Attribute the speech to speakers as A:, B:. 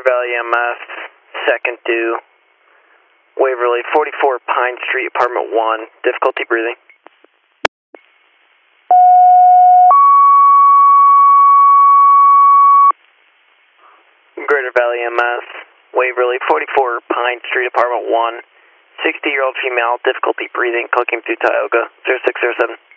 A: Greater Valley EMS, second due, Waverly, 44 Pine Street, apartment 1, difficulty breathing. Greater Valley EMS, Waverly, 44 Pine Street, apartment 1, 60-year-old female, difficulty breathing, clicking through Tioga, 0607.